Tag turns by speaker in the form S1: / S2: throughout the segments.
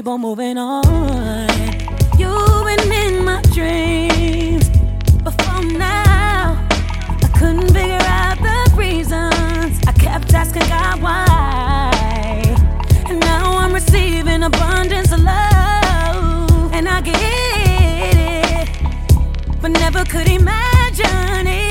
S1: on moving on. You've been in my dreams before now. I couldn't figure out the reasons. I kept asking God why. And now I'm receiving abundance of love. And I get it, but never could imagine it.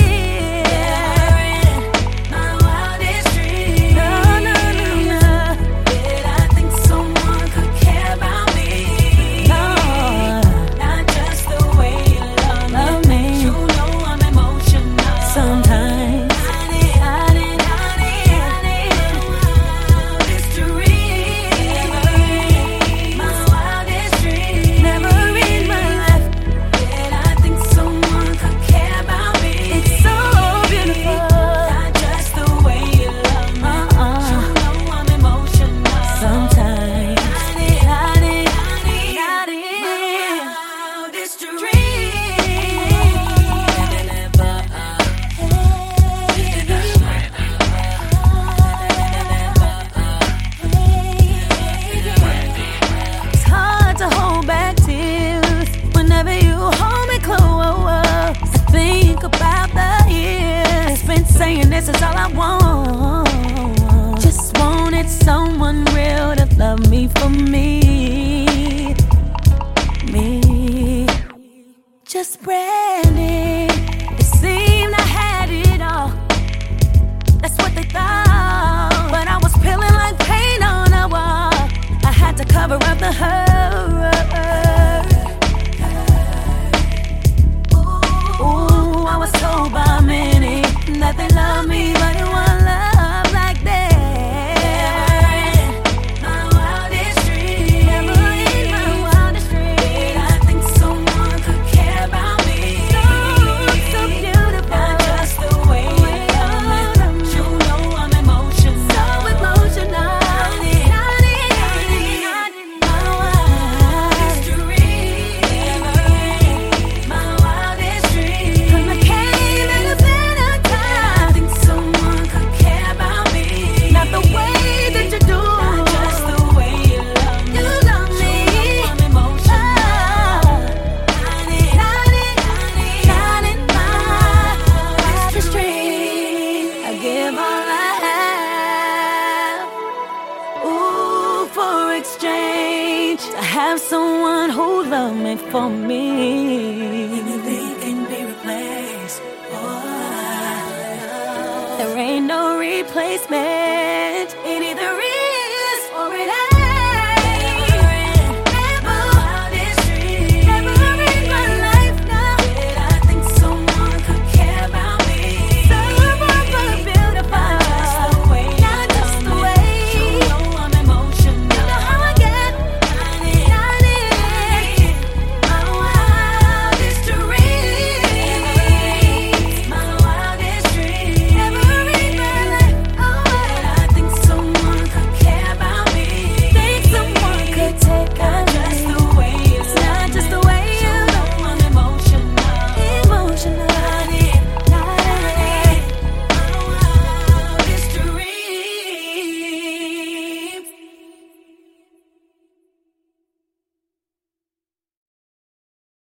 S1: This is all I want. Just wanted someone real to love me for me. Me. Just Brandy. It seemed I had it all. That's what they thought. But I was peeling like paint on a wall. I had to cover up the hurt. Ooh, I was told by many that they love me, but it won't love like that. My wildest dream, never in my wildest dream. I think someone could care about me. So beautiful, not just the way you love me. You know I'm emotional, so emotional. My wildest dream, my wildest dream. 'Cause I came in a better time. Someone could care about me. Not the way that you do. Not just the way you love me. You love me. I'm emotional. Not in my wildest dream. I give all I have. Ooh, for exchange. To have someone who love me for me. Anything can be replaced. There ain't no replacement.